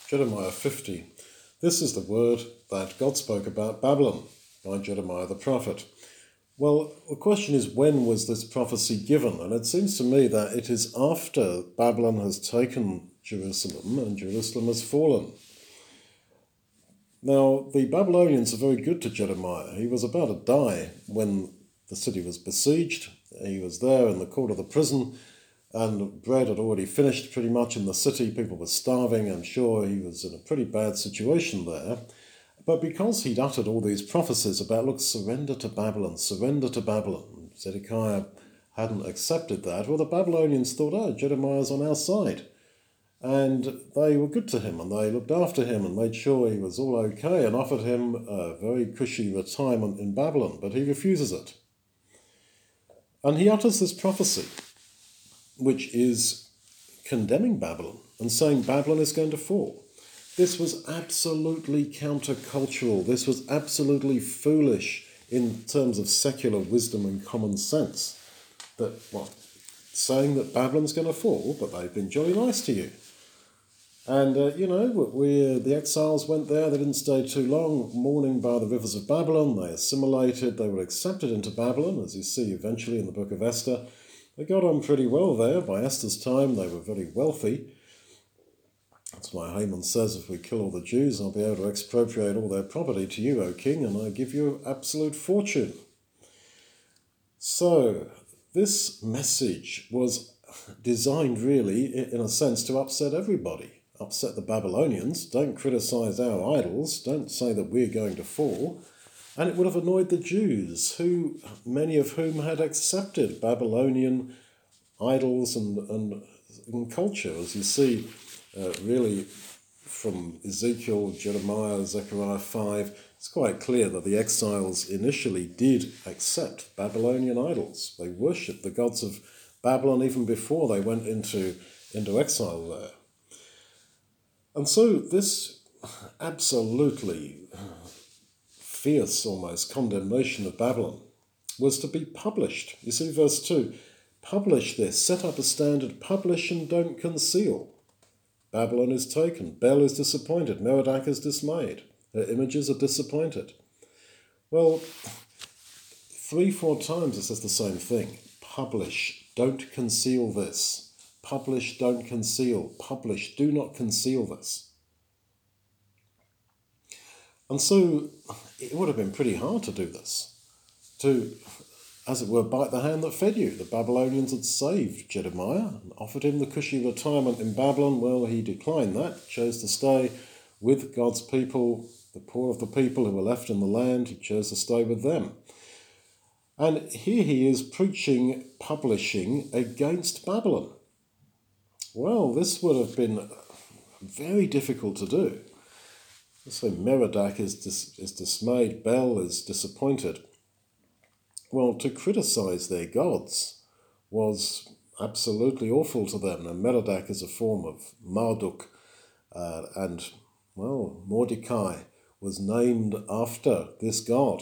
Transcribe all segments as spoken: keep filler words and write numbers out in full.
Jeremiah fifty. This is the word that God spoke about Babylon by Jeremiah the prophet. Well, the question is, when was this prophecy given? And it seems to me that it is after Babylon has taken Jerusalem and Jerusalem has fallen. Now, the Babylonians are very good to Jeremiah. He was about to die when the city was besieged. He was there in the court of the prison, and bread had already finished pretty much in the city. People were starving. I'm sure he was in a pretty bad situation there. But because he'd uttered all these prophecies about, look, surrender to Babylon, surrender to Babylon, Zedekiah hadn't accepted that. Well, the Babylonians thought, oh, Jeremiah's on our side. And they were good to him, and they looked after him and made sure he was all okay and offered him a very cushy retirement in Babylon, but he refuses it. And he utters this prophecy, which is condemning Babylon and saying Babylon is going to fall. This was absolutely countercultural. This was absolutely foolish in terms of secular wisdom and common sense. That, well, saying that Babylon's going to fall, but they've been jolly nice to you. And, uh, you know, we, uh, the exiles went there. They didn't stay too long, mourning by the rivers of Babylon. They assimilated. They were accepted into Babylon, as you see eventually in the book of Esther. They got on pretty well there. By Esther's time, they were very wealthy. That's why Haman says, if we kill all the Jews, I'll be able to expropriate all their property to you, O king, and I give you absolute fortune. So, this message was designed really, in a sense, to upset everybody. Upset the Babylonians. Don't criticize our idols. Don't say that we're going to fall. And it would have annoyed the Jews, who many of whom had accepted Babylonian idols and, and, and culture, as you see uh, really from Ezekiel, Jeremiah, Zechariah five. It's quite clear that the exiles initially did accept Babylonian idols. They worshipped the gods of Babylon even before they went into, into exile there. And so this absolutely fierce, almost, condemnation of Babylon was to be published. You see verse two, publish this, set up a standard, publish and don't conceal. Babylon is taken, Bel is disappointed, Merodach is dismayed, her images are disappointed. Well, three, four times it says the same thing. Publish, don't conceal this. Publish, don't conceal. Publish, do not conceal this. And so it would have been pretty hard to do this, to, as it were, bite the hand that fed you. The Babylonians had saved Jeremiah and offered him the cushy retirement in Babylon. Well, he declined that, chose to stay with God's people, the poor of the people who were left in the land. He chose to stay with them. And here he is preaching, publishing against Babylon. Well, this would have been very difficult to do. So Merodach is, dis- is dismayed, Bel is disappointed. Well, to criticize their gods was absolutely awful to them. Now, Merodach is a form of Marduk, uh, and, well, Mordecai was named after this god.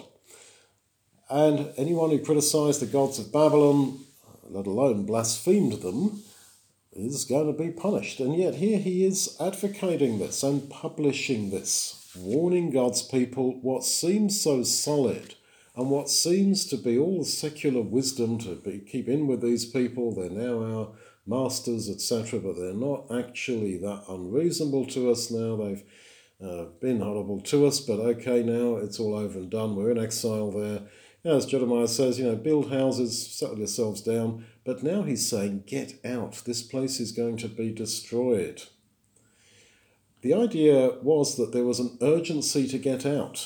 And anyone who criticized the gods of Babylon, let alone blasphemed them, is going to be punished. And yet here he is advocating this and publishing this, warning God's people what seems so solid and what seems to be all secular wisdom to be, keep in with these people. They're now our masters, et cetera, but they're not actually that unreasonable to us now. They've uh, been horrible to us, but okay, now it's all over and done. We're in exile there. As Jeremiah says, you know, build houses, settle yourselves down. But now he's saying, get out. This place is going to be destroyed. The idea was that there was an urgency to get out.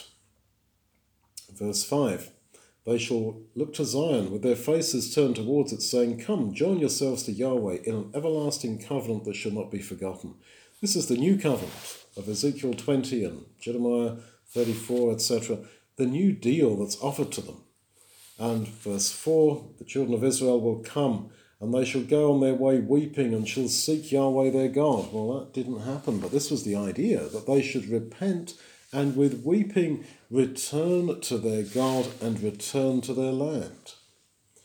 Verse five, they shall look to Zion with their faces turned towards it, saying, come, join yourselves to Yahweh in an everlasting covenant that shall not be forgotten. This is the new covenant of Ezekiel twenty and Jeremiah thirty-four, et cetera. The new deal that's offered to them. And verse four, the children of Israel will come, and they shall go on their way weeping, and shall seek Yahweh their God. Well, that didn't happen, but this was the idea, that they should repent, and with weeping return to their God, and return to their land.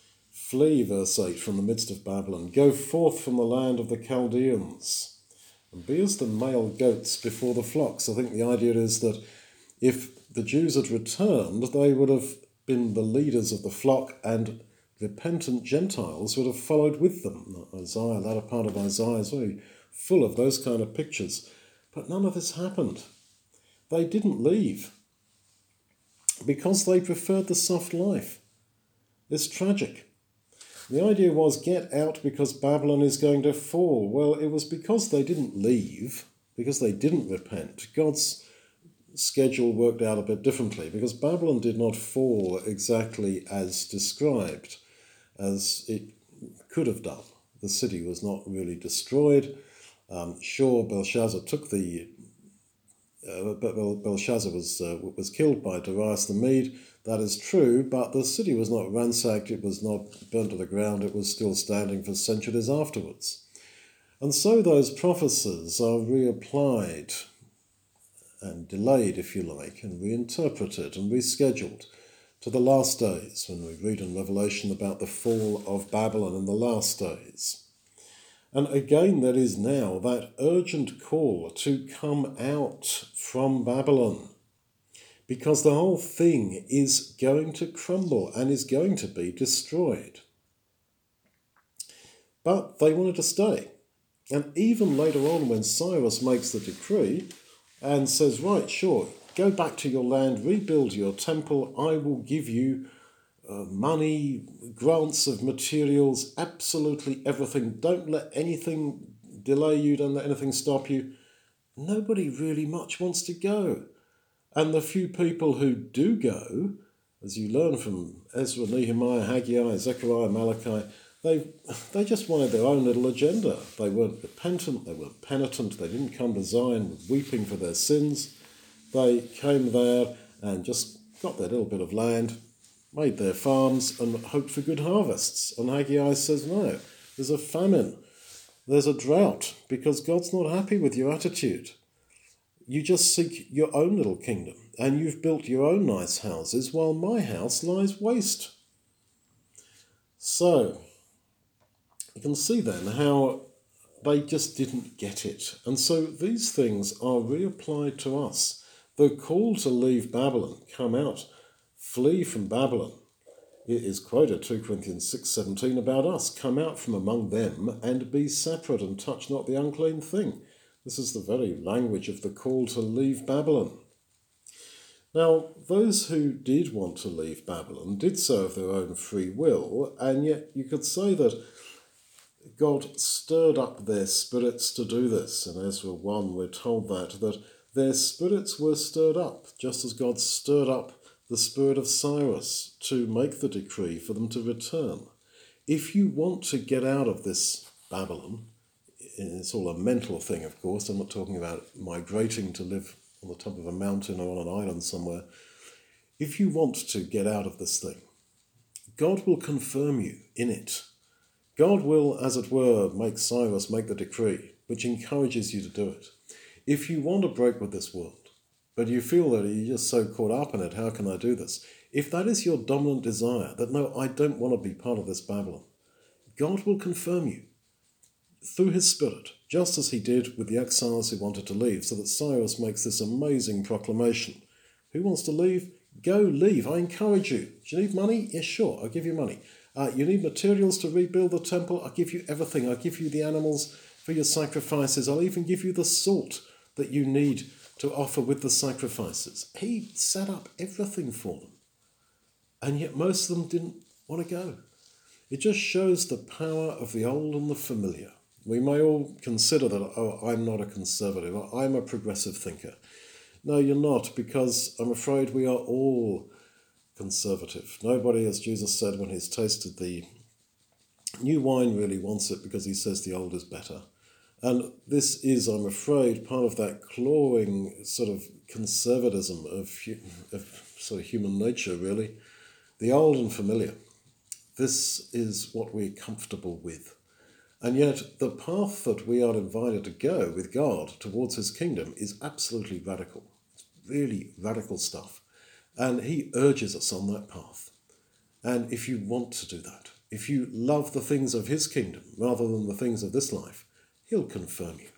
Flee, verse eight, from the midst of Babylon. Go forth from the land of the Chaldeans. and be as the male goats before the flocks. I think the idea is that if the Jews had returned, they would have been the leaders of the flock, and repentant Gentiles would have followed with them. Isaiah, latter part of Isaiah is very full of those kind of pictures. But none of this happened. They didn't leave because they preferred the soft life. It's tragic. The idea was get out because Babylon is going to fall. Well, it was because they didn't leave, because they didn't repent. God's schedule worked out a bit differently, because Babylon did not fall exactly as described, as it could have done. The city was not really destroyed. Um, sure, Belshazzar took the... Uh, but Belshazzar was uh, was killed by Darius the Mede. That is true, but the city was not ransacked, it was not burnt to the ground, it was still standing for centuries afterwards. And so those prophecies are reapplied and delayed, if you like, and reinterpreted and rescheduled to the last days, when we read in Revelation about the fall of Babylon in the last days. And again, there is now that urgent call to come out from Babylon, because the whole thing is going to crumble and is going to be destroyed. But they wanted to stay. And even later on, when Cyrus makes the decree and says, right, sure, go back to your land, rebuild your temple, I will give you uh, money, grants of materials, absolutely everything. Don't let anything delay you, don't let anything stop you. Nobody really much wants to go. And the few people who do go, as you learn from Ezra, Nehemiah, Haggai, Zechariah, Malachi, they they just wanted their own little agenda. They weren't repentant, they weren't penitent, they didn't come to Zion weeping for their sins. They came there and just got their little bit of land, made their farms, and hoped for good harvests. And Haggai says, no, there's a famine, there's a drought, because God's not happy with your attitude. You just seek your own little kingdom, and you've built your own nice houses while my house lies waste. So, you can see then how they just didn't get it. And so these things are reapplied to us. The call to leave Babylon, come out, flee from Babylon, it is quoted two Corinthians six seventeen about us. Come out from among them and be separate and touch not the unclean thing. This is the very language of the call to leave Babylon. Now, those who did want to leave Babylon did so of their own free will, and yet you could say that God stirred up their spirits to do this. In Ezra one, we're told that, that their spirits were stirred up, just as God stirred up the spirit of Cyrus to make the decree for them to return. If you want to get out of this Babylon, it's all a mental thing, of course. I'm not talking about migrating to live on the top of a mountain or on an island somewhere. If you want to get out of this thing, God will confirm you in it. God will, as it were, make Cyrus make the decree, which encourages you to do it. If you want to break with this world, but you feel that you're just so caught up in it, how can I do this? If that is your dominant desire, that no, I don't want to be part of this Babylon, God will confirm you through his Spirit, just as he did with the exiles who wanted to leave, so that Cyrus makes this amazing proclamation. Who wants to leave? Go leave. I encourage you. Do you need money? Yes, sure, I'll give you money. Uh, you need materials to rebuild the temple? I'll give you everything. I'll give you the animals for your sacrifices. I'll even give you the salt that you need to offer with the sacrifices. He set up everything for them. And yet most of them didn't want to go. It just shows the power of the old and the familiar. We may all consider that, oh, I'm not a conservative, or I'm a progressive thinker. No, you're not, because I'm afraid we are all conservative. Nobody, as Jesus said when he's tasted the new wine, really wants it because he says the old is better. And this is, I'm afraid, part of that clawing sort of conservatism of, of sort of human nature, really. The old and familiar. This is what we're comfortable with. And yet the path that we are invited to go with God towards his kingdom is absolutely radical. It's really radical stuff. And he urges us on that path. And if you want to do that, if you love the things of his kingdom rather than the things of this life, he'll confirm you.